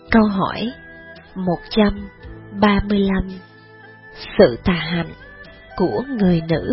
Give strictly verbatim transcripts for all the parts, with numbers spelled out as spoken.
Câu hỏi một trăm ba mươi lăm. Sự tà hạnh của người nữ.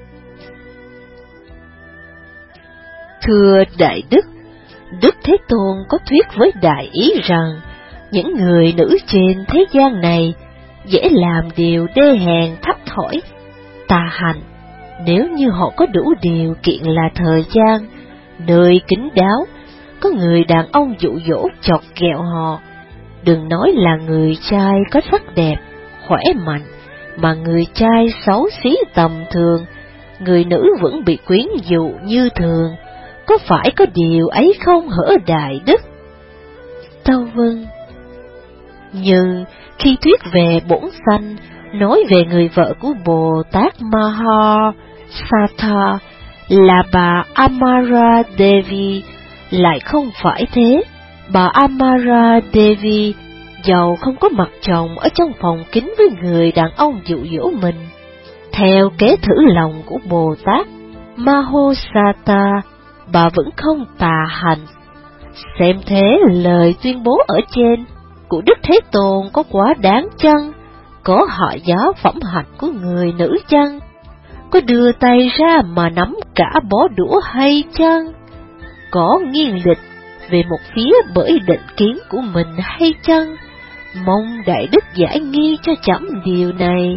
Thưa Đại Đức, Đức Thế Tôn có thuyết với đại ý rằng những người nữ trên thế gian này dễ làm điều đê hèn thấp thỏi, tà hạnh, nếu như họ có đủ điều kiện là thời gian, nơi kín đáo, có người đàn ông dụ dỗ chọc ghẹo họ. Đừng nói là người trai có sắc đẹp, khỏe mạnh, mà người trai xấu xí tầm thường, người nữ vẫn bị quyến dụ như thường, có phải có điều ấy không hở Đại Đức? Tâu vâng. Nhưng khi thuyết về bổn sanh, nói về người vợ của Bồ Tát Mahasatha là bà Amara Devi, lại không phải thế. Bà Amara Devi dầu không có mặt chồng ở trong phòng kín với người đàn ông dụ dỗ mình, theo kế thử lòng của Bồ Tát Mahasatha, bà vẫn không tà hạnh. Xem thế lời tuyên bố ở trên của Đức Thế Tôn có quá đáng chăng? Có hạ giá phẩm hạnh của người nữ chăng? Có đưa tay ra mà nắm cả bó đũa hay chăng? Có nghiêng lịch về một phía bởi định kiến của mình hay chăng? Mong Đại Đức giải nghi cho chấm điều này.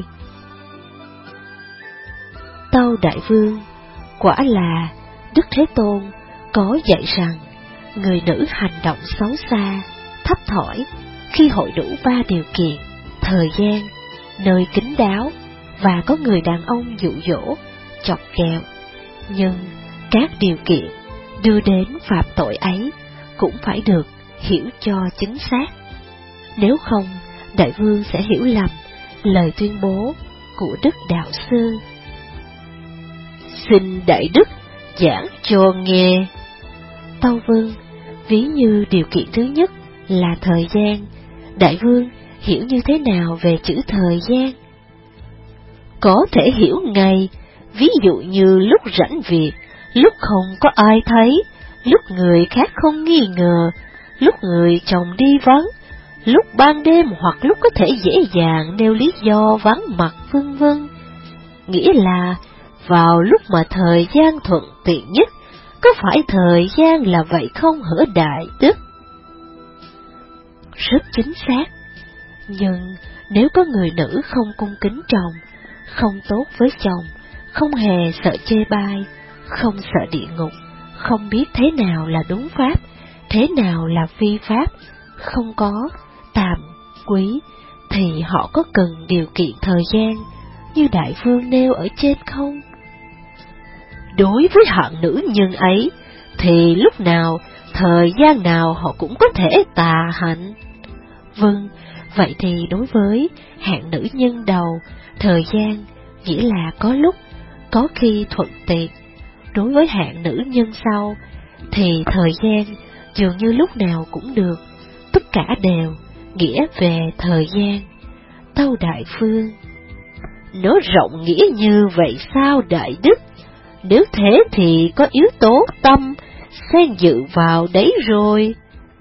Tâu Đại Vương, quả là Đức Thế Tôn có dạy rằng người nữ hành động xấu xa, thấp thỏi khi hội đủ ba điều kiện: thời gian, nơi kín đáo và có người đàn ông dụ dỗ, chọc ghẹo. Nhưng các điều kiện đưa đến phạm tội ấy cũng phải được hiểu cho chính xác. Nếu không, Đại Vương sẽ hiểu lầm lời tuyên bố của Đức Đạo Sư. Xin Đại Đức giảng cho nghe. Tâu Vương, ví như điều kiện thứ nhất là thời gian, Đại Vương hiểu như thế nào về chữ thời gian? Có thể hiểu ngay, ví dụ như lúc rảnh việc, lúc không có ai thấy, lúc người khác không nghi ngờ, lúc người chồng đi vắng, lúc ban đêm hoặc lúc có thể dễ dàng nêu lý do vắng mặt vân vân. Nghĩa là vào lúc mà thời gian thuận tiện nhất, có phải thời gian là vậy không hở Đại Đức? Rất chính xác. Nhưng nếu có người nữ không cung kính chồng, không tốt với chồng, không hề sợ chê bai, không sợ địa ngục, không biết thế nào là đúng pháp, thế nào là phi pháp, không có tàm quý, thì họ có cần điều kiện thời gian như Đại Vương nêu ở trên không? Đối với hạng nữ nhân ấy, thì lúc nào, thời gian nào họ cũng có thể tà hạnh. Vâng, vậy thì đối với hạng nữ nhân đầu, thời gian nghĩa là có lúc, có khi thuận tiện. Đối với hạng nữ nhân sau, thì thời gian dường như lúc nào cũng được, tất cả đều nghĩa về thời gian. Tâu Đại Vương, nó rộng nghĩa như vậy sao Đại Đức? Nếu thế thì có yếu tố tâm xen dự vào đấy rồi.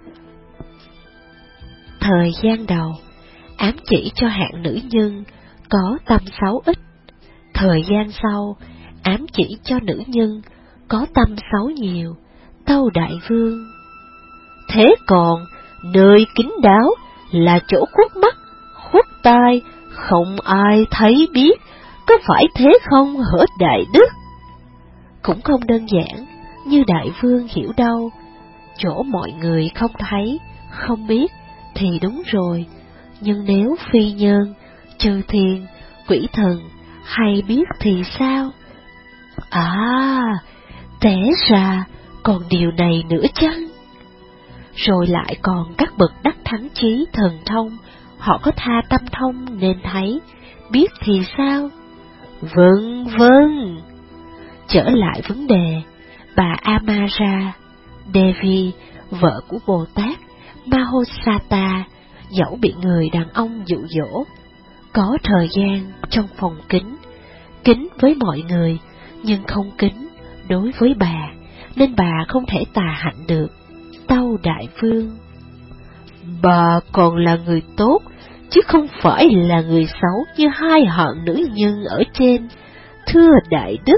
Thời gian đầu ám chỉ cho hạng nữ nhân có tâm xấu ít, thời gian sau ám chỉ cho nữ nhân có tâm xấu nhiều. Tâu Đại Vương, thế còn nơi kín đáo là chỗ khuất mắt, khuất tai, không ai thấy biết, có phải thế không hở Đại Đức? Cũng không đơn giản như Đại Vương hiểu đâu. Chỗ mọi người không thấy, không biết thì đúng rồi, nhưng nếu phi nhân, chư thiên, quỷ thần hay biết thì sao? À, té ra còn điều này nữa chăng? Rồi lại còn các bậc đắc thắng trí thần thông, họ có tha tâm thông nên thấy, biết thì sao? Vâng, vâng. Trở lại vấn đề, bà Amara Devi, vợ của Bồ Tát Mahasatha, dẫu bị người đàn ông dụ dỗ, có thời gian trong phòng kín, kín với mọi người, nhưng không kín đối với bà, nên bà không thể tà hạnh được. Tâu Đại Vương, Bà còn là người tốt, chứ không phải là người xấu như hai hạng nữ nhân ở trên, thưa đại đức.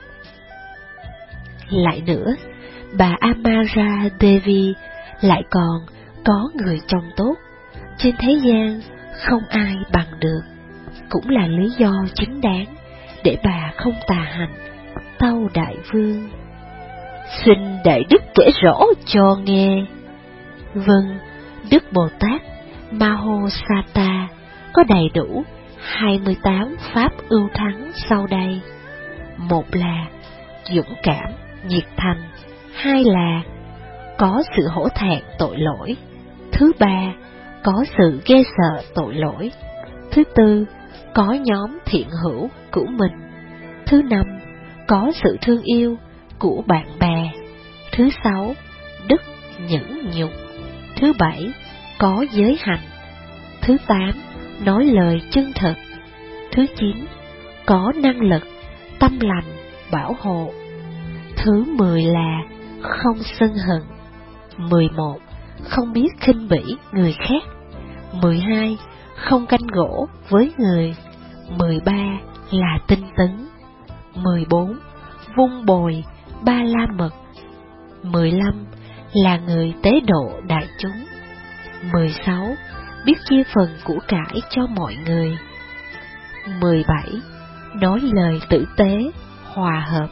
Lại nữa, bà Amara Devi lại còn có người chồng tốt, trên thế gian không ai bằng được, cũng là lý do chính đáng để bà không tà hành. Tâu đại vương: Xin đại đức kể rõ cho nghe. Vâng, Đức Bồ Tát Mahosata có đầy đủ hai mươi tám pháp ưu thắng sau đây. Một là dũng cảm, nhiệt thành. Hai là có sự hổ thẹn tội lỗi. Thứ ba, có sự ghê sợ tội lỗi. Thứ tư, có nhóm thiện hữu của mình. Thứ năm, có sự thương yêu của bạn bè. Thứ sáu, đức nhẫn nhục. Thứ bảy, có giới hạnh. Thứ tám, nói lời chân thật. Thứ chín, có năng lực, tâm lành, bảo hộ. Thứ mười là không sân hận. Mười một, không biết khinh bỉ người khác. Mười hai, không canh gỗ với người. Mười ba là tinh tấn. Mười bốn, vung bồi ba la mật. Mười lăm là người tế độ đại chúng. Mười sáu, biết chia phần của cải cho mọi người. Mười bảy, nói lời tử tế, hòa hợp.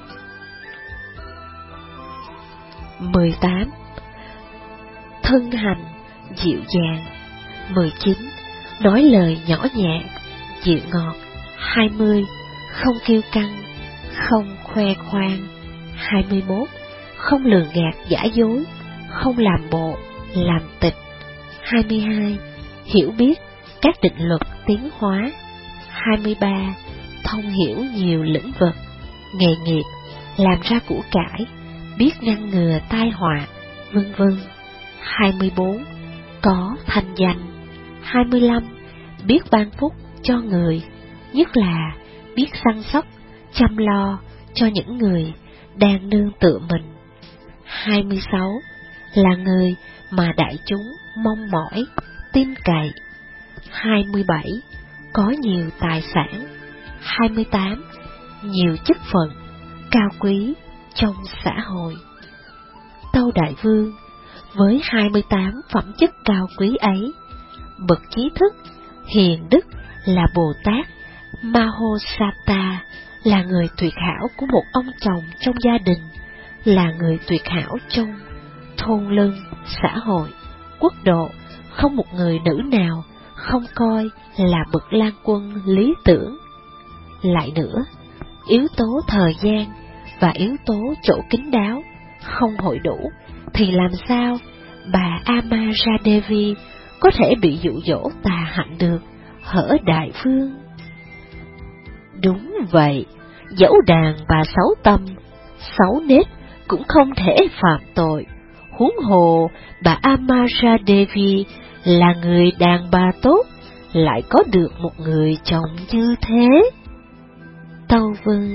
Mười tám, thân hành dịu dàng. Mười chín, nói lời nhỏ nhẹ, dịu ngọt. Hai mươi, không kiêu căng, không khoe khoang. Hai mươi mốt, không lường gạt giả dối, không làm bộ, làm tịch. Hai mươi hai, hiểu biết các định luật tiến hóa. Hai mươi ba, thông hiểu nhiều lĩnh vực, nghề nghiệp, làm ra của cải, biết ngăn ngừa tai họa, vân vân. Hai mươi bốn, có thanh danh. Hai mươi lăm, biết ban phúc cho người, nhất là biết săn sóc, chăm lo cho những người đang nương tựa mình. Hai mươi sáu, là người mà đại chúng mong mỏi, tin cậy. Hai mươi bảy, có nhiều tài sản. Hai mươi tám, nhiều chức phận, cao quý trong xã hội. Tâu đại vương, với hai mươi tám phẩm chất cao quý ấy, bậc trí thức, hiền đức là Bồ Tát Mahosata, là người tuyệt hảo của một ông chồng trong gia đình, là người tuyệt hảo trong thôn lân, xã hội, quốc độ, không một người nữ nào không coi là bậc lang quân lý tưởng. Lại nữa, yếu tố thời gian và yếu tố chỗ kín đáo không hội đủ, thì làm sao bà Amara Devi có thể bị dụ dỗ tà hạnh được, hở đại vương? Đúng vậy, dẫu đàn bà xấu tâm, xấu nết cũng không thể phạm tội. Huống hồ bà Amara Devi là người đàn bà tốt, lại có được một người chồng như thế. Tâu vương.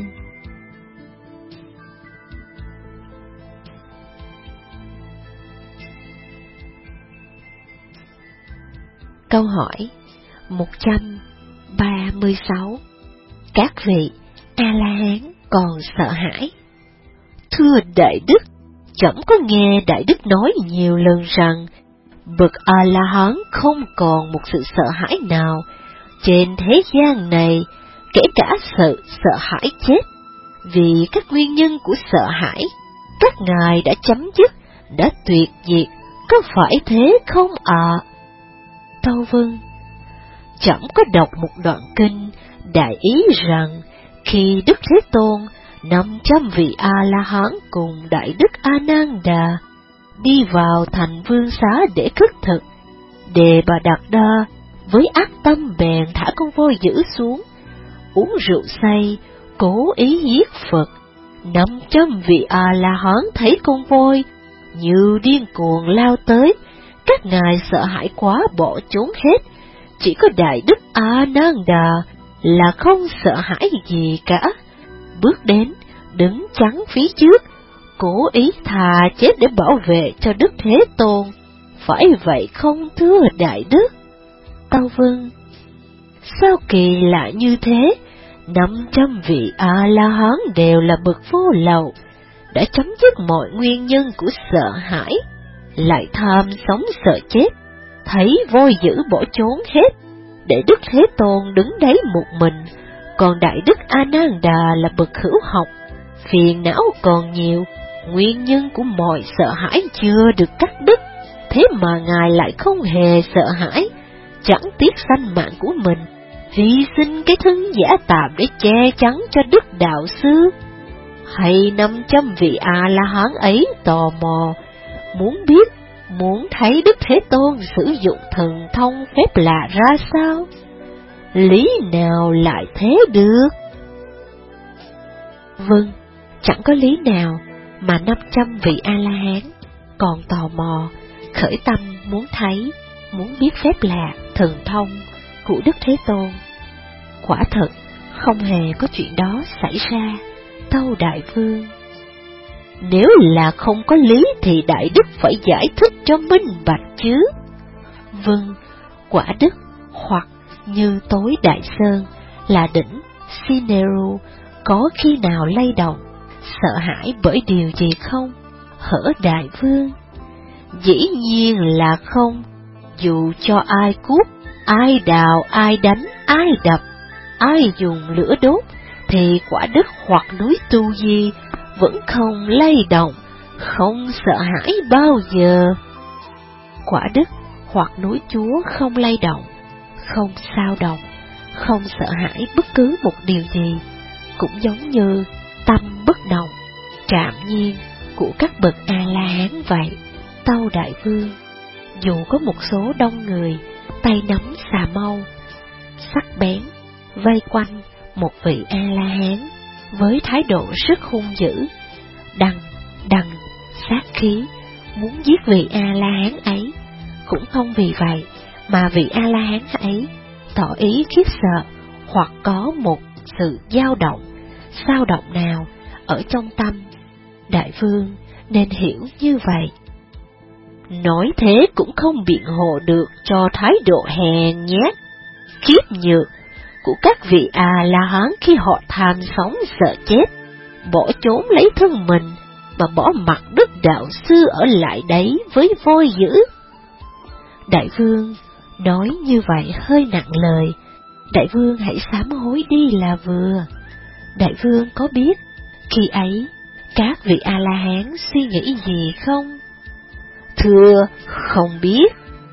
Câu hỏi một trăm ba mươi sáu. Các vị A-la-hán còn sợ hãi? Thưa đại đức, chẳng có nghe đại đức nói nhiều lần rằng bậc A-la-hán không còn một sự sợ hãi nào trên thế gian này, kể cả sự sợ hãi chết. Vì các nguyên nhân của sợ hãi, các ngài đã chấm dứt, đã tuyệt diệt, có phải thế không ạ? À? Tâu vương. Chẳng có đọc một đoạn kinh đại ý rằng khi Đức Thế Tôn năm trăm vị A-la-hán cùng Đại Đức A-nan-đà đi vào thành Vương Xá để khất thực, Đề Bà Đạt Đa với ác tâm bèn thả con voi dữ xuống, uống rượu say, cố ý giết Phật. Năm trăm vị A-la-hán thấy con voi như điên cuồng lao tới, các ngài sợ hãi quá bỏ trốn hết. Chỉ có Đại Đức A-nan-đà là không sợ hãi gì cả, bước đến, đứng chắn phía trước, cố ý thà chết để bảo vệ cho Đức Thế Tôn. phải vậy không thưa đại đức? Tâu Vương: Sao kỳ lạ như thế? Năm trăm vị A-la-hán đều là bậc vô lậu, đã chấm dứt mọi nguyên nhân của sợ hãi, lại tham sống sợ chết, thấy voi dữ bỏ trốn hết, để Đức Thế Tôn đứng đấy một mình. Còn đại đức A Nan Đà là bậc hữu học, phiền não còn nhiều, nguyên nhân của mọi sợ hãi chưa được cắt đứt, thế mà ngài lại không hề sợ hãi, chẳng tiếc sanh mạng của mình, hy sinh cái thân giả tạm để che chắn cho đức đạo sư. Hay năm trăm vị A-la-hán ấy tò mò, muốn biết, muốn thấy Đức Thế Tôn sử dụng thần thông phép lạ ra sao? Lý nào lại thế được? Vâng, chẳng có lý nào mà năm trăm vị A-la-hán còn tò mò, khởi tâm muốn thấy, muốn biết phép lạ, thần thông của Đức Thế Tôn. Quả thật, không hề có chuyện đó xảy ra, tâu đại vương. Nếu là không có lý thì đại đức phải giải thích cho minh bạch chứ. Vâng, quả đức, hoặc như tối đại sơn là đỉnh Sineru, có khi nào lay động, sợ hãi bởi điều gì không? Hở đại vương? Dĩ nhiên là không, dù cho ai cút, ai đào, ai đánh, ai đập, ai dùng lửa đốt, thì quả đức hoặc núi Tu Di vẫn không lay động, không sợ hãi bao giờ. Quả đức hoặc núi Chúa không lay động, không sao động, không sợ hãi bất cứ một điều gì, cũng giống như tâm bất động, trạm nhiên của các bậc A-la-hán vậy, tâu đại vương. Dù có một số đông người, tay nắm xà mâu, sắc bén, vây quanh một vị A-la-hán với thái độ rất hung dữ, đằng, đằng, sát khí, muốn giết vị A-la-hán ấy, cũng không vì vậy mà vị A-la-hán ấy tỏ ý khiếp sợ hoặc có một sự dao động, sao động nào ở trong tâm. Đại vương nên hiểu như vậy. Nói thế cũng không biện hộ được cho thái độ hèn nhát, khiếp nhược của các vị A-la-hán khi họ tham sống sợ chết, bỏ trốn lấy thân mình mà bỏ mặc đức đạo sư ở lại đấy với voi dữ. Đại vương nói như vậy hơi nặng lời, đại vương hãy sám hối đi là vừa. Đại vương có biết khi ấy các vị A-la-hán suy nghĩ gì không? Thưa, không biết.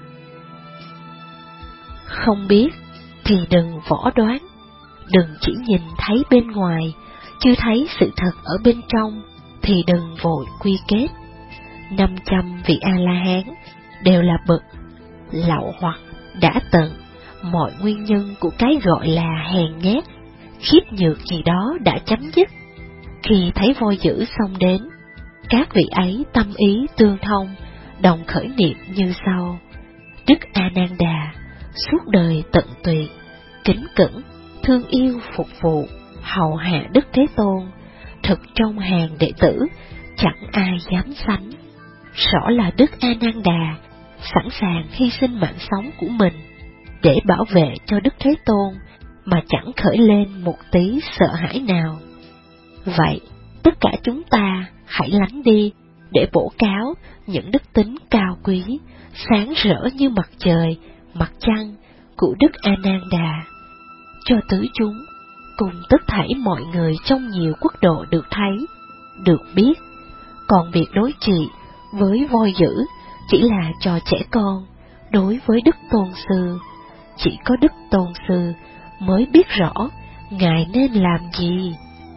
Không biết thì đừng võ đoán, đừng chỉ nhìn thấy bên ngoài, chưa thấy sự thật ở bên trong thì đừng vội quy kết. Năm trăm vị A-la-hán đều là bậc lậu hoặc đã tận, mọi nguyên nhân của cái gọi là hèn nhát, khiếp nhược gì đó đã chấm dứt. Khi thấy voi dữ xông đến, các vị ấy tâm ý tương thông, đồng khởi niệm như sau: Đức A Nan Đà suốt đời tận tụy, kính cẩn, thương yêu phục vụ, hầu hạ Đức Thế Tôn, thực trong hàng đệ tử chẳng ai dám sánh. Rõ là Đức A Nan Đà sẵn sàng hy sinh mạng sống của mình để bảo vệ cho Đức Thế Tôn mà chẳng khởi lên một tí sợ hãi nào. Vậy, tất cả chúng ta hãy lắng đi để bổ cáo những đức tính cao quý, sáng rỡ như mặt trời, mặt trăng của Đức A Nan Đà, cho tứ chúng, cùng tất thảy mọi người trong nhiều quốc độ được thấy, được biết. Còn việc đối trị với voi dữ chỉ là trò trẻ con đối với Đức Tôn Sư. Chỉ có Đức Tôn Sư mới biết rõ Ngài nên làm gì.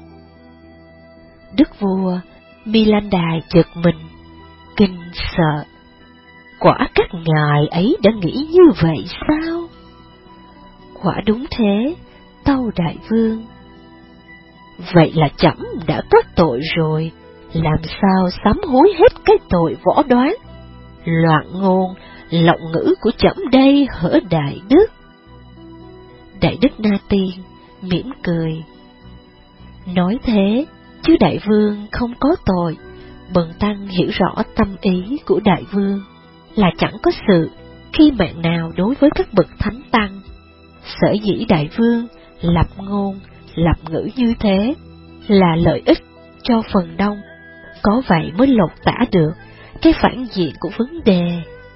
Đức vua Milinda giật mình, kinh sợ. Quả các ngài ấy đã nghĩ như vậy sao? Quả đúng thế, tâu đại vương. Vậy là trẫm đã có tội rồi, làm sao sám hối hết cái tội võ đoán, loạn ngôn, lộng ngữ của trẫm đây hở đại đức? Đại đức Na Tiên mỉm cười, nói thế, chứ đại vương không có tội. Bần tăng hiểu rõ tâm ý của đại vương, là chẳng có sự khi mạng nào đối với các bậc thánh tăng. Sở dĩ đại vương lập ngôn, lập ngữ như thế là lợi ích cho phần đông, có vậy mới lột tả được cái phản diện của vấn đề.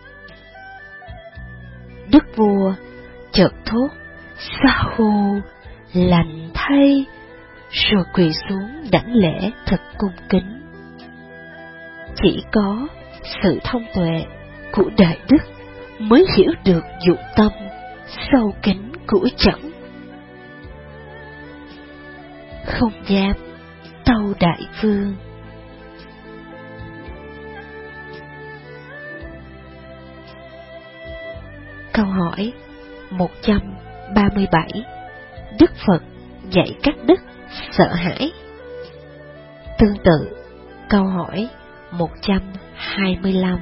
Đức vua chợt thốt: "Sa hù, lành thay", rồi quỳ xuống đảnh lễ thật cung kính. Chỉ có sự thông tuệ của đại đức mới hiểu được dụng tâm sâu kín của chẩn. Không dám tâu đại vương. Câu hỏi một trăm ba mươi bảy. Đức Phật dạy các đức sợ hãi. Tương tự, câu hỏi một trăm hai mươi lăm.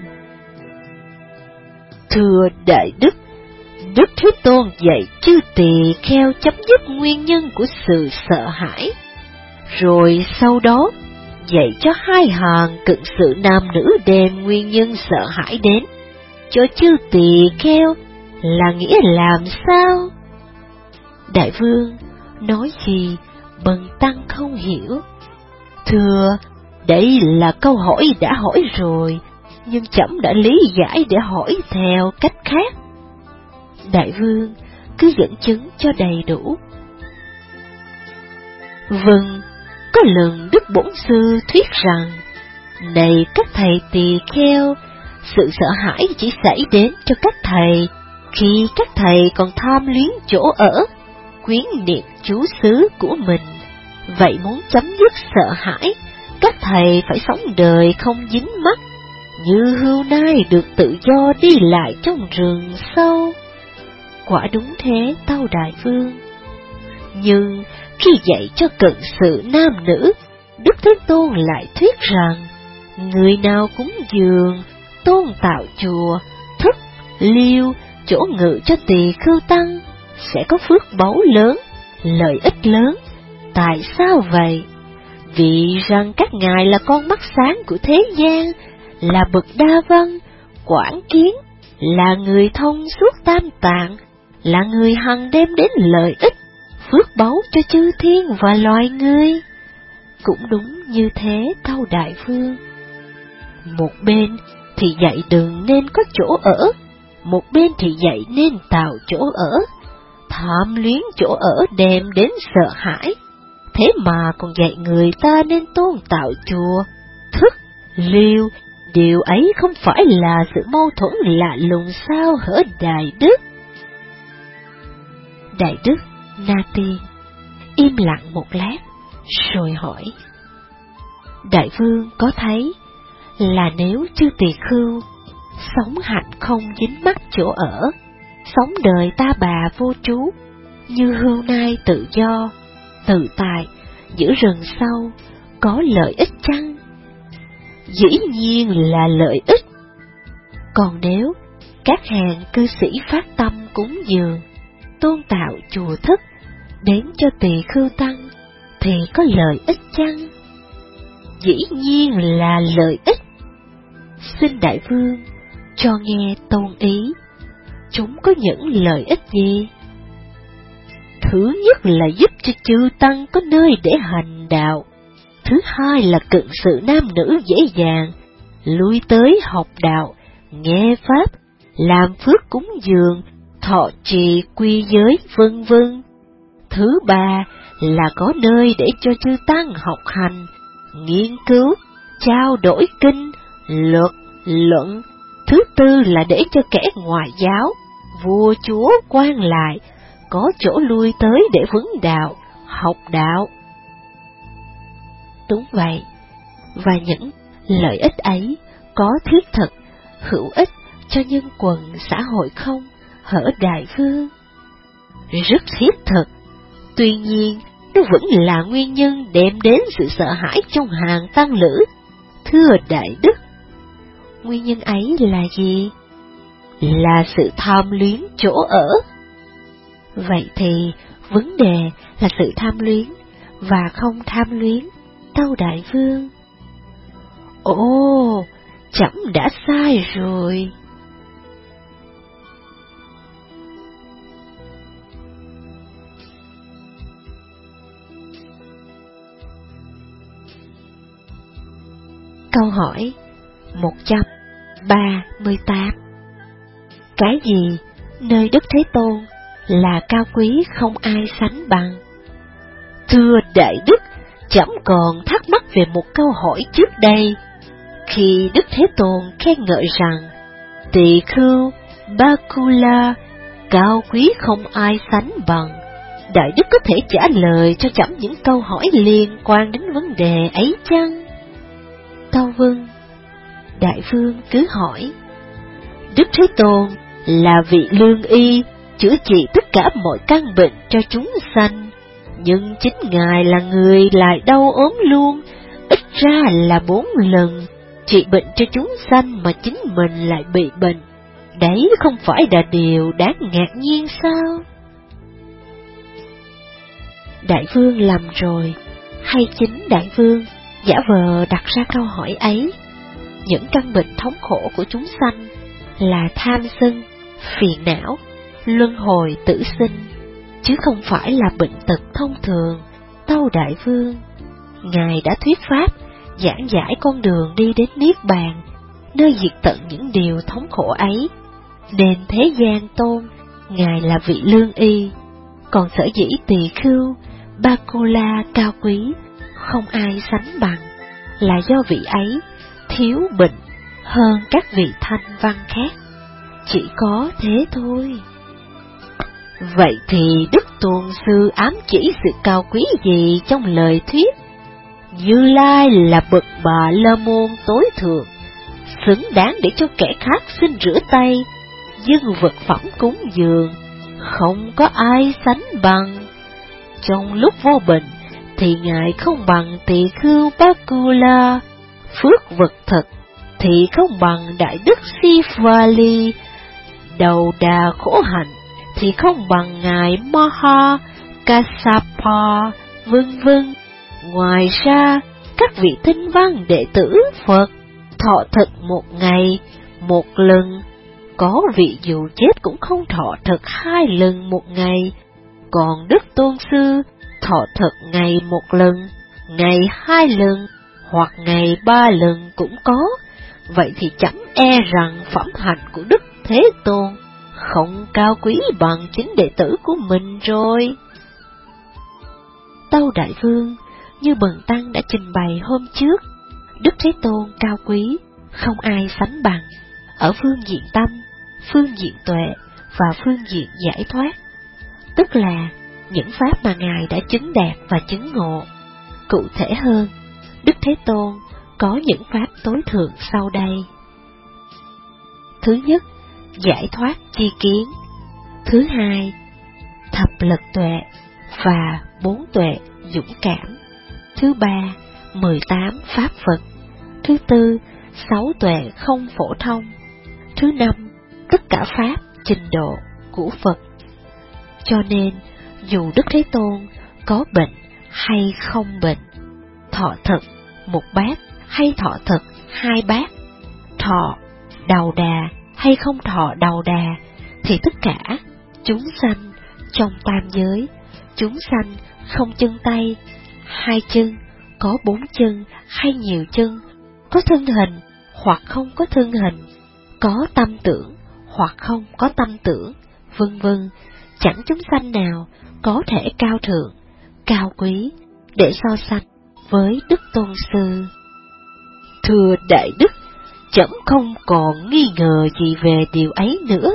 Thưa đại đức, Đức Thế Tôn dạy chư tỳ kheo chấm dứt nguyên nhân của sự sợ hãi, rồi sau đó dạy cho hai hàng cận sự nam nữ đem nguyên nhân sợ hãi đến cho chư tỳ kheo là nghĩa làm sao? Đại vương nói gì bần tăng không hiểu. Thưa, đây là câu hỏi đã hỏi rồi, nhưng trẫm đã lý giải để hỏi theo cách khác. Đại vương cứ dẫn chứng cho đầy đủ. Vâng, có lần Đức Bổn Sư thuyết rằng: này các thầy tỳ kheo, sự sợ hãi chỉ xảy đến cho các thầy khi các thầy còn tham luyến chỗ ở, quyến niệm chú xứ của mình. Vậy muốn chấm dứt sợ hãi, các thầy phải sống đời không dính mắc, như hươu nai được tự do đi lại trong rừng sâu. Quả đúng thế tâu đại vương. Nhưng khi dạy cho cận sự nam nữ, Đức Thế Tôn lại thuyết rằng: người nào cúng dường, tôn tạo chùa, thức, liêu, chỗ ngự cho tỳ khưu tăng, sẽ có phước báu lớn, lợi ích lớn. Tại sao vậy? Vì rằng các ngài là con mắt sáng của thế gian, là bậc đa văn, quảng kiến, là người thông suốt tam tạng, là người hằng đem đến lợi ích, phước báu cho chư thiên và loài người. Cũng đúng như thế tâu đại vương. Một bên thì dạy đừng nên có chỗ ở, một bên thì dạy nên tạo chỗ ở. Tham luyến chỗ ở đem đến sợ hãi, thế mà còn dạy người ta nên tôn tạo chùa, thức, liêu. Điều ấy không phải là sự mâu thuẫn lạ lùng sao hở đại đức? Đại đức Na Tiên im lặng một lát, rồi hỏi: đại vương có thấy là nếu chư tỳ khưu sống hạnh không dính mắc chỗ ở, sống đời ta bà vô trú, như hươu nai tự do, tự tại, giữa rừng sâu, có lợi ích chăng? Dĩ nhiên là lợi ích. Còn nếu các hàng cư sĩ phát tâm cúng dường, tôn tạo chùa thức đến cho tỳ khưu tăng, thì có lợi ích chăng? Dĩ nhiên là lợi ích. Xin đại vương cho nghe tôn ý, chúng có những lợi ích gì? Thứ nhất là giúp cho chư tăng có nơi để hành đạo. Thứ hai là cận sự nam nữ dễ dàng lui tới học đạo, nghe pháp, làm phước cúng dường, thọ trì quy giới, vân vân. Thứ ba là có nơi để cho chư tăng học hành, nghiên cứu, trao đổi kinh, luật, luận. Thứ tư là để cho kẻ ngoại giáo, vua chúa, quan lại có chỗ lui tới để vấn đạo, học đạo. Đúng vậy, và những lợi ích ấy có thiết thực, hữu ích cho nhân quần xã hội không, hở đại vương? Rất thiết thực, tuy nhiên nó vẫn là nguyên nhân đem đến sự sợ hãi trong hàng tăng lữ. Thưa đại đức, nguyên nhân ấy là gì? Là sự tham luyến chỗ ở. Vậy thì vấn đề là sự tham luyến và không tham luyến, tâu đại vương. Ồ, trẫm đã sai rồi. Câu hỏi một trăm ba mươi tám. Cái gì nơi Đức Thế Tôn là cao quý không ai sánh bằng? Thưa Đại Đức, trẫm còn thắc mắc về một câu hỏi trước đây. Khi Đức Thế Tôn khen ngợi rằng Tỳ khưu Bakula cao quý không ai sánh bằng, Đại Đức có thể trả lời cho trẫm những câu hỏi liên quan đến vấn đề ấy chăng? Tâu vâng. Đại vương cứ hỏi. Đức Thế Tôn là vị lương y, chữa trị tất cả mọi căn bệnh cho chúng sanh, nhưng chính Ngài là người lại đau ốm luôn, ít ra là bốn lần, trị bệnh cho chúng sanh mà chính mình lại bị bệnh. Đấy không phải là điều đáng ngạc nhiên sao? Đại vương lầm rồi, hay chính đại vương giả vờ đặt ra câu hỏi ấy? Những căn bệnh thống khổ của chúng sanh là tham sân, phiền não, luân hồi tử sinh, chứ không phải là bệnh tật thông thường. Tâu đại vương, Ngài đã thuyết pháp, giảng giải con đường đi đến Niết Bàn, nơi diệt tận những điều thống khổ ấy, nên thế gian tôn Ngài là vị lương y. Còn sở dĩ Tỳ khưu Bakula cao quý không ai sánh bằng, là do vị ấy thiếu bệnh hơn các vị thanh văn khác, chỉ có thế thôi. Vậy thì Đức Tôn Sư ám chỉ sự cao quý gì trong lời thuyết? Như Lai là bậc Bà La Môn tối thượng, xứng đáng để cho kẻ khác xin rửa tay, dâng vật phẩm cúng dường, không có ai sánh bằng. Trong lúc vô bệnh thì Ngài không bằng Tỳ khưu Bakula, phước vật thật thì không bằng Đại Đức Sivali, đầu đà khổ hạnh thì không bằng Ngài Maha Kassapa, vân vân. Ngoài ra, các vị tinh văn đệ tử Phật thọ thực một ngày một lần, có vị dù chết cũng không thọ thực hai lần một ngày. Còn Đức Tôn Sư thọ thực ngày một lần, ngày hai lần, hoặc ngày ba lần cũng có. Vậy thì chẳng e rằng phẩm hạnh của Đức Thế Tôn không cao quý bằng chính đệ tử của mình rồi. Tâu đại vương, như bần tăng đã trình bày hôm trước, Đức Thế Tôn cao quý không ai sánh bằng ở phương diện tâm, phương diện tuệ và phương diện giải thoát, tức là những pháp mà Ngài đã chứng đạt và chứng ngộ. Cụ thể hơn, Đức Thế Tôn có những pháp tối thượng sau đây. Thứ nhất, giải thoát chi kiến. Thứ hai, thập lực tuệ và bốn tuệ dũng cảm. Thứ ba, mười tám pháp Phật. Thứ tư, sáu tuệ không phổ thông. Thứ năm, tất cả pháp trình độ của Phật. Cho nên, dù Đức Thế Tôn có bệnh hay không bệnh, thọ thực một bát hay thọ thực hai bát, thọ đầu đà hay không thọ đầu đà, thì tất cả chúng sanh trong tam giới, chúng sanh không chân tay, hai chân, có bốn chân hay nhiều chân, có thân hình hoặc không có thân hình, có tâm tưởng hoặc không có tâm tưởng, vân vân, chẳng chúng sanh nào có thể cao thượng, cao quý để so sánh với Đức Tôn Sư. Thưa Đại Đức, chẳng không còn nghi ngờ gì về điều ấy nữa.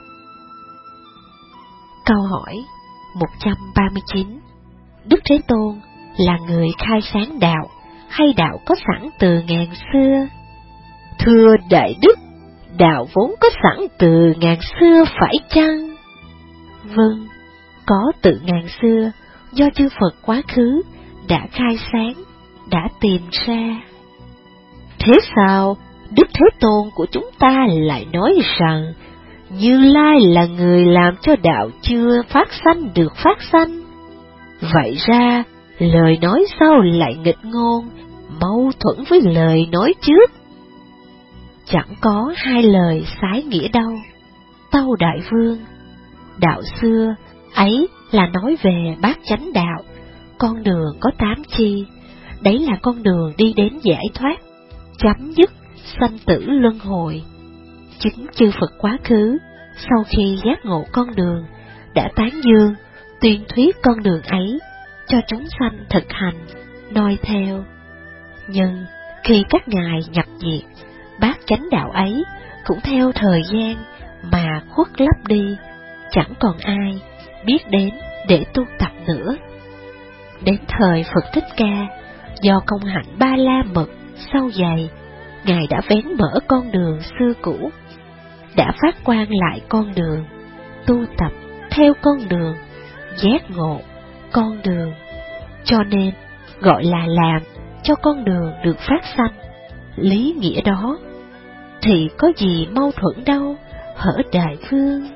Câu hỏi một trăm ba mươi chín. Đức Thế Tôn là người khai sáng đạo, hay đạo có sẵn từ ngàn xưa? Thưa Đại Đức, đạo vốn có sẵn từ ngàn xưa phải chăng? Vâng, có từ ngàn xưa, do chư Phật quá khứ đã khai sáng, đã tìm ra. Thế sao Đức Thế Tôn của chúng ta lại nói rằng Như Lai là người làm cho đạo chưa phát sanh được phát sanh? Vậy ra, lời nói sau lại nghịch ngôn, mâu thuẫn với lời nói trước. Chẳng có hai lời sái nghĩa đâu. Tâu đại vương, đạo xưa ấy là nói về bát chánh đạo, con đường có tám chi, đấy là con đường đi đến giải thoát. chấm dứt sanh tử luân hồi. Chính chư Phật quá khứ, sau khi giác ngộ con đường, đã tán dương, tuyên thuyết con đường ấy, cho chúng sanh thực hành, noi theo. Nhưng khi các ngài nhập diệt, bát chánh đạo ấy cũng theo thời gian mà khuất lấp đi, chẳng còn ai biết đến để tu tập nữa. Đến thời Phật Thích Ca, do công hạnh ba la mật sâu dày, ngài đã vén mở con đường xưa cũ, đã phát quang lại con đường, tu tập theo con đường, giác ngộ con đường, cho nên gọi là làm cho con đường được phát sanh. Lý nghĩa đó thì có gì mâu thuẫn đâu, hở đại vương.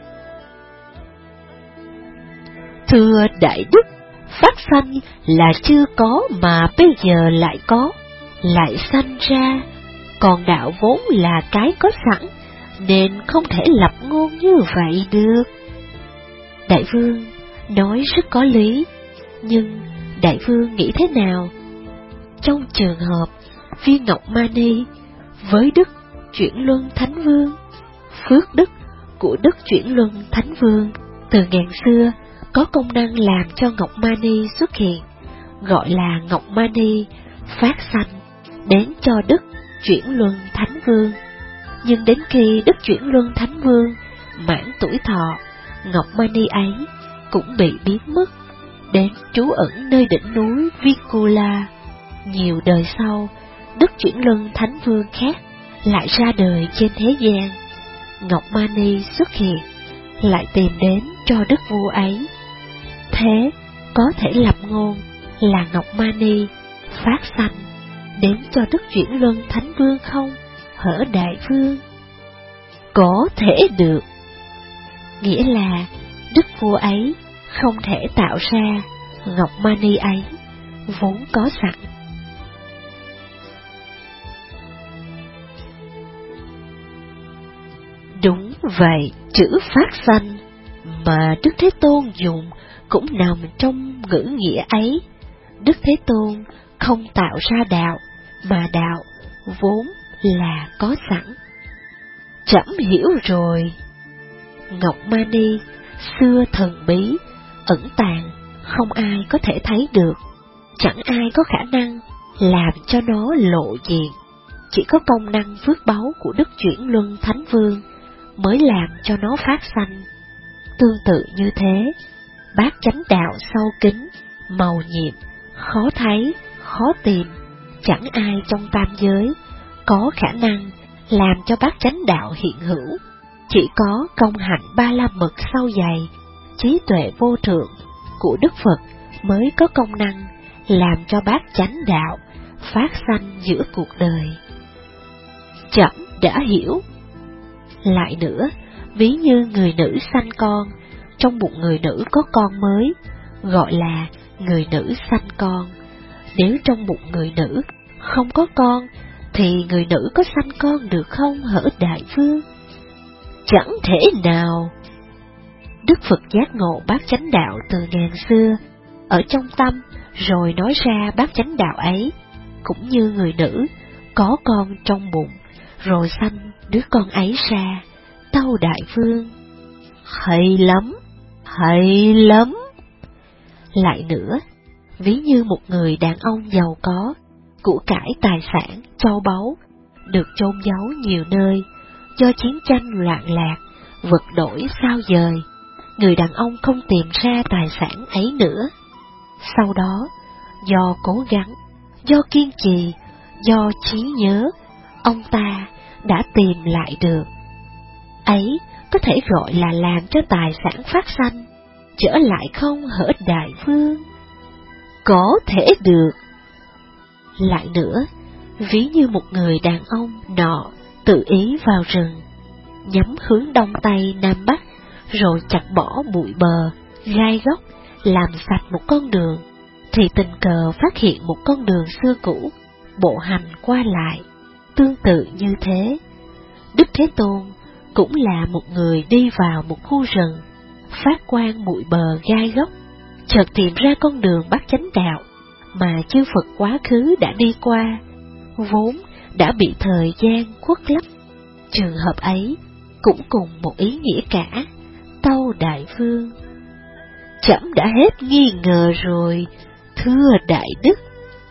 Thưa đại đức, phát sanh là chưa có mà bây giờ lại có, lại sanh ra, còn đạo vốn là cái có sẵn, nên không thể lập ngôn như vậy được. Đại vương nói rất có lý, nhưng đại vương nghĩ thế nào trong trường hợp Viên Ngọc Mani với đức Chuyển Luân Thánh Vương? Phước đức của đức Chuyển Luân Thánh Vương từ ngàn xưa có công năng làm cho Ngọc Mani xuất hiện, gọi là Ngọc Mani phát sanh đến cho đức Chuyển Luân Thánh Vương. Nhưng đến khi đức Chuyển Luân Thánh Vương mãn tuổi thọ, Ngọc Mani ấy cũng bị biến mất, đến trú ẩn nơi đỉnh núi Vikula. Nhiều đời sau, đức Chuyển Luân Thánh Vương khác lại ra đời trên thế gian. Ngọc Mani xuất hiện, lại tìm đến cho đức vua ấy. Thế có thể lập ngôn là Ngọc Mani phát sanh đến cho đức Chuyển Luân Thánh Vương không, hở đại vương? Có thể được, nghĩa là đức vua ấy không thể tạo ra Ngọc Mani ấy, vốn có sẵn. Đúng vậy, chữ phát sanh mà Đức Thế Tôn dùng cũng nằm trong ngữ nghĩa ấy. Đức Thế Tôn không tạo ra đạo, mà đạo vốn là có sẵn. Trẫm hiểu rồi. Ngọc Mani xưa thần bí, ẩn tàng, không ai có thể thấy được, chẳng ai có khả năng làm cho nó lộ diện. Chỉ có công năng phước báu của đức Chuyển Luân Thánh Vương mới làm cho nó phát sanh. Tương tự như thế, bát chánh đạo sâu kín, màu nhiệm, khó thấy, khó tìm, chẳng ai trong tam giới có khả năng làm cho bát chánh đạo hiện hữu. Chỉ có công hạnh ba la mật sâu dày, trí tuệ vô thượng của Đức Phật mới có công năng làm cho bát chánh đạo phát sanh giữa cuộc đời. Trẫm đã hiểu. Lại nữa, ví như người nữ sanh con, trong bụng người nữ có con mới, gọi là người nữ sanh con. Nếu trong bụng người nữ không có con, thì người nữ có sanh con được không, hở đại vương? Chẳng thể nào. Đức Phật giác ngộ bát chánh đạo từ ngàn xưa, ở trong tâm, rồi nói ra bát chánh đạo ấy, cũng như người nữ có con trong bụng, rồi sanh đứa con ấy ra, tâu đại vương. Hay lắm, hay lắm. Lại nữa, ví như một người đàn ông giàu có, của cải tài sản, châu báu, được chôn giấu nhiều nơi, do chiến tranh loạn lạc, vật đổi sao dời, người đàn ông không tìm ra tài sản ấy nữa. Sau đó, do cố gắng, do kiên trì, do trí nhớ, ông ta đã tìm lại được. Ấy có thể gọi là làm cho tài sản phát sanh, trở lại không, hở đại vương? Có thể được. Lại nữa, ví như một người đàn ông nọ tự ý vào rừng, nhắm hướng đông tây nam bắc, rồi chặt bỏ bụi bờ, gai góc, làm sạch một con đường, thì tình cờ phát hiện một con đường xưa cũ, bộ hành qua lại. Tương tự như thế, Đức Thế Tôn cũng là một người đi vào một khu rừng, phát quang bụi bờ gai góc, chợt tìm ra con đường bát chánh đạo mà chư Phật quá khứ đã đi qua, vốn đã bị thời gian khuất lấp. Trường hợp ấy cũng cùng một ý nghĩa cả, tâu đại vương. Trẫm đã hết nghi ngờ rồi, thưa đại đức.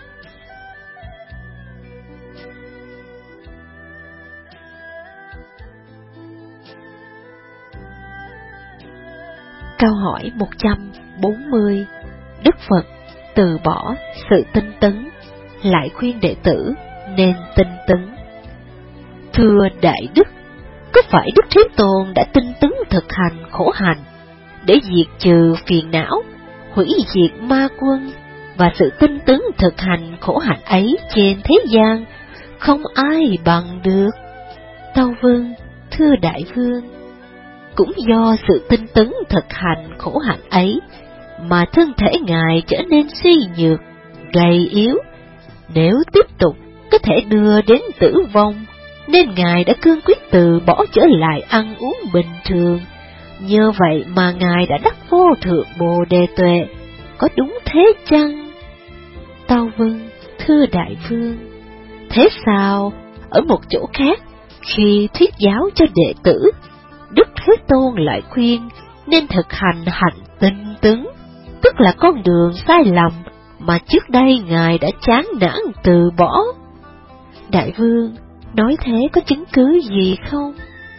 Câu hỏi một trăm bốn mươi. Đức Phật từ bỏ sự tinh tấn, lại khuyên đệ tử nên tinh tấn. Thưa đại đức, có phải Đức Thế Tôn đã tinh tấn thực hành khổ hạnh để diệt trừ phiền não, hủy diệt ma quân, và sự tinh tấn thực hành khổ hạnh ấy trên thế gian không ai bằng được? Tâu vâng, thưa đại vương. Cũng do sự tinh tấn thực hành khổ hạnh ấy mà thân thể Ngài trở nên suy nhược, gầy yếu. Nếu tiếp tục có thể đưa đến tử vong, nên Ngài đã cương quyết từ bỏ trở lại ăn uống bình thường. Nhờ vậy mà Ngài đã đắc vô thượng Bồ Đề Tuệ, có đúng thế chăng? Tâu vâng, thưa đại vương. Thế sao, ở một chỗ khác, khi thuyết giáo cho đệ tử, Đức Thế Tôn lại khuyên nên thực hành hạnh tinh tấn, tức là con đường sai lầm mà trước đây Ngài đã chán nản từ bỏ? Đại vương, nói thế có chứng cứ gì không?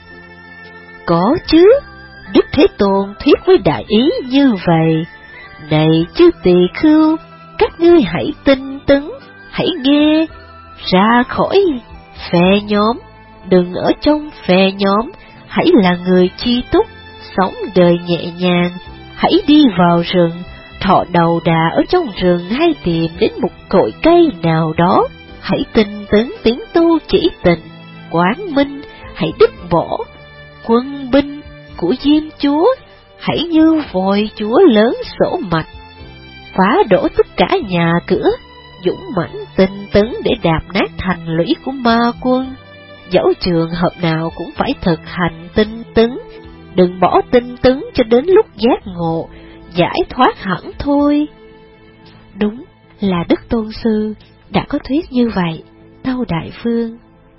Có chứ, Đức Thế Tôn thuyết với đại ý như vậy: Này chư tỳ khưu, các ngươi hãy tinh tấn, hãy nghe, ra khỏi phe nhóm, đừng ở trong phe nhóm, hãy là người chi túc, sống đời nhẹ nhàng, hãy đi vào rừng, thọ đầu đà ở trong rừng, hay tìm đến một cội cây nào đó, hãy tinh tấn tiếng tu chỉ tình, quán minh, hãy đứt bỏ quân binh của Diêm Chúa, hãy như voi chúa lớn sổ mạch, phá đổ tất cả nhà cửa, dũng mãnh tinh tấn để đạp nát thành lũy của ma quân. Dẫu trường hợp nào cũng phải thực hành tinh tấn, đừng bỏ tinh tấn cho đến lúc giác ngộ, giải thoát hẳn thôi. Đúng là Đức Tôn Sư đã có thuyết như vậy, tâu đại vương.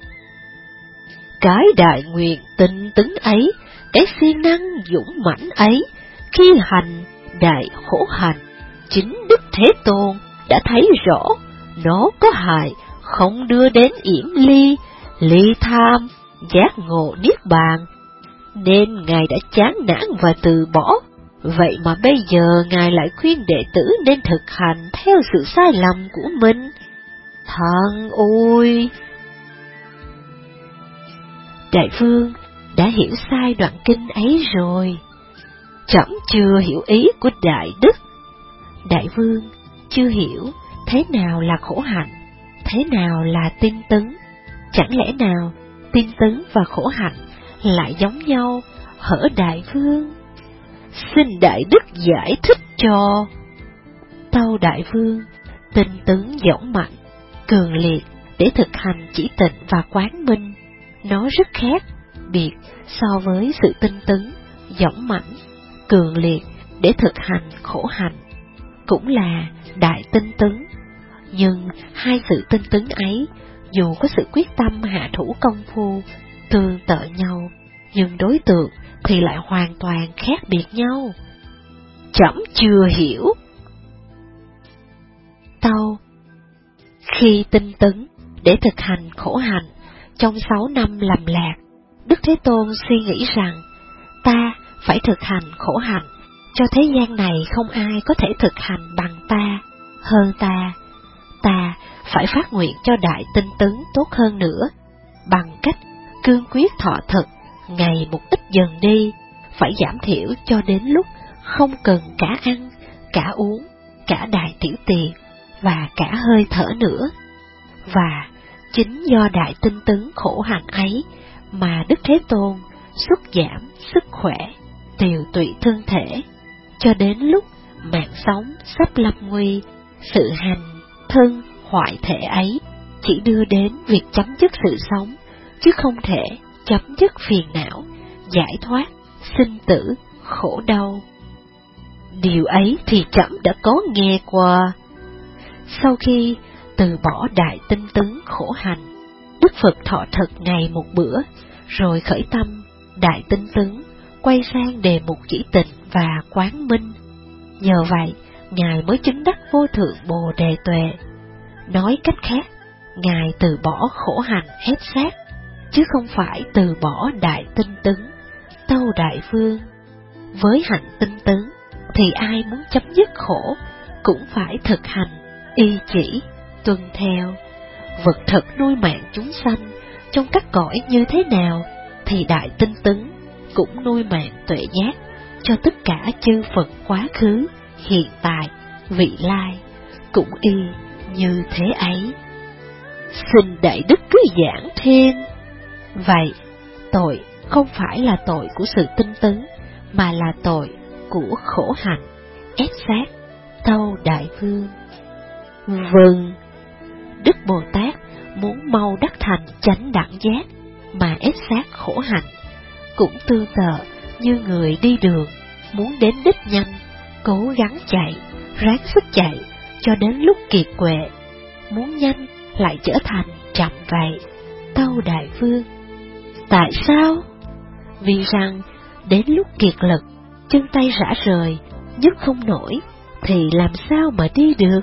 Cái đại nguyện tinh tấn ấy, cái siêng năng dũng mãnh ấy, khi hành đại khổ hạnh, chính Đức Thế Tôn đã thấy rõ nó có hại, không đưa đến yểm ly, ly tham, giác ngộ niết bàn, nên Ngài đã chán nản và từ bỏ. Vậy mà bây giờ Ngài lại khuyên đệ tử nên thực hành theo sự sai lầm của mình. Thần ôi! Đại vương đã hiểu sai đoạn kinh ấy rồi. Trẫm chưa hiểu ý của đại đức. Đại vương chưa hiểu thế nào là khổ hạnh, thế nào là tinh tấn. Chẳng lẽ nào tinh tấn và khổ hạnh lại giống nhau hở đại vương? Xin đại đức giải thích cho. Tâu đại vương, tinh tấn dũng mạnh, cường liệt để thực hành chỉ tịnh và quán minh, nó rất khác biệt so với sự tinh tấn, dũng mãnh, cường liệt để thực hành khổ hạnh, cũng là đại tinh tấn. Nhưng hai sự tinh tấn ấy, dù có sự quyết tâm hạ thủ công phu tương tự nhau, nhưng đối tượng thì lại hoàn toàn khác biệt nhau. Trẫm chưa hiểu. Tâu, khi tinh tấn để thực hành khổ hạnh trong sáu năm lầm lạc, Đức Thế Tôn suy nghĩ rằng ta phải thực hành khổ hạnh, cho thế gian này không ai có thể thực hành bằng ta, hơn ta. Ta phải phát nguyện cho đại tinh tấn tốt hơn nữa, bằng cách cương quyết thọ thực, ngày một ít dần đi, phải giảm thiểu cho đến lúc không cần cả ăn, cả uống, cả đại tiểu tiện và cả hơi thở nữa. Và chính do đại tinh tấn khổ hạnh ấy mà Đức Thế Tôn xuất giảm sức khỏe, tiều tụy thân thể, cho đến lúc mạng sống sắp lâm nguy, sự hành thân hoại thể ấy chỉ đưa đến việc chấm dứt sự sống, chứ không thể chấm dứt phiền não, giải thoát, sinh tử, khổ đau. Điều ấy thì trẫm đã có nghe qua. Sau khi từ bỏ đại tinh tấn khổ hành, Đức Phật thọ thực ngày một bữa, rồi khởi tâm, đại tinh tấn, quay sang đề mục chỉ tịnh và quán minh. Nhờ vậy, Ngài mới chứng đắc vô thượng Bồ Đề Tuệ. Nói cách khác, Ngài từ bỏ khổ hành ép sát, chứ không phải từ bỏ đại tinh tấn, tâu đại vương. Với hạnh tinh tấn, thì ai muốn chấm dứt khổ, cũng phải thực hành, y chỉ, tuân theo. Vật thực nuôi mạng chúng sanh, trong các cõi như thế nào, thì đại tinh tấn cũng nuôi mạng tuệ giác, cho tất cả chư Phật quá khứ, hiện tại, vị lai, cũng y như thế ấy. Xin Đại Đức cứ giảng thêm. Vậy, tội không phải là tội của sự tinh tấn, mà là tội của khổ hạnh, ép sát, tâu đại vương. Vâng, Đức Bồ Tát muốn mau đắc thành chánh đẳng giác, mà ép sát khổ hạnh, cũng tương tự như người đi đường, muốn đến đích nhanh, cố gắng chạy, ráng sức chạy, cho đến lúc kiệt quệ, muốn nhanh lại trở thành chậm vậy, tâu đại vương. Tại sao? Vì rằng, đến lúc kiệt lực, chân tay rã rời, nhấc không nổi, thì làm sao mà đi được?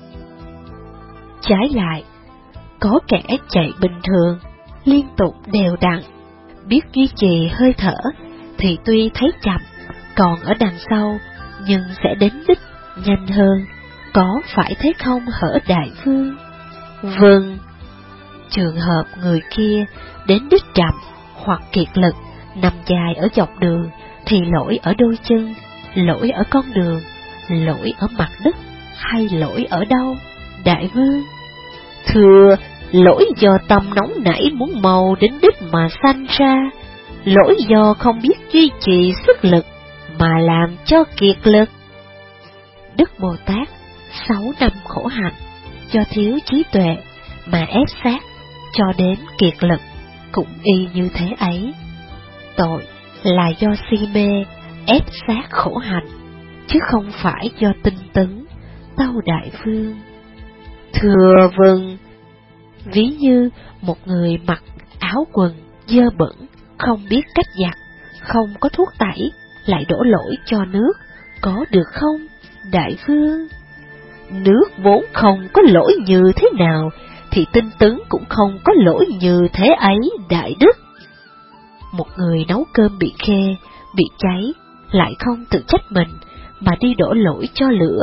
Trái lại, có kẻ chạy bình thường, liên tục đều đặn, biết duy trì hơi thở, thì tuy thấy chậm, còn ở đằng sau, nhưng sẽ đến đích nhanh hơn, có phải thế không hở đại vương? Vâng. Trường hợp người kia đến đích chậm hoặc kiệt lực, nằm dài ở dọc đường, thì lỗi ở đôi chân, lỗi ở con đường, lỗi ở mặt đất, hay lỗi ở đâu, đại vương? Thưa, lỗi do tâm nóng nảy muốn mau đến đích mà sanh ra, lỗi do không biết duy trì sức lực mà làm cho kiệt lực. Đức Bồ Tát sáu năm khổ hạnh, cho thiếu trí tuệ mà ép sát, cho đến kiệt lực, cũng y như thế ấy. Tội là do si mê ép sát khổ hạnh, chứ không phải do tinh tấn, tâu đại vương. Thưa vâng. Ví như một người mặc áo quần dơ bẩn, không biết cách giặt, không có thuốc tẩy, lại đổ lỗi cho nước, có được không, đại vương? Nước vốn không có lỗi như thế nào, thì tinh tấn cũng không có lỗi như thế ấy, đại đức. Một người nấu cơm bị khê, bị cháy, lại không tự trách mình, mà đi đổ lỗi cho lửa,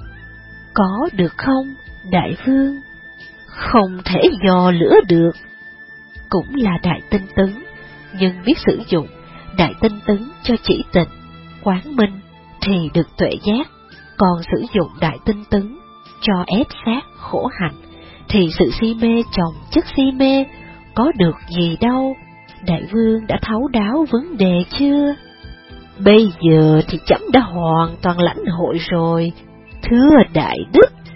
có được không, đại vương? Không thể dò lửa được. Cũng là đại tinh tấn, nhưng biết sử dụng đại tinh tấn cho chỉ tịnh, quán minh, thì được tuệ giác. Còn sử dụng đại tinh tấn cho ép sát khổ hạnh, thì sự si mê chồng chất si mê, có được gì đâu. Đại vương đã thấu đáo vấn đề chưa? Bây giờ thì chấm đã hoàn toàn lãnh hội rồi, thưa đại đức.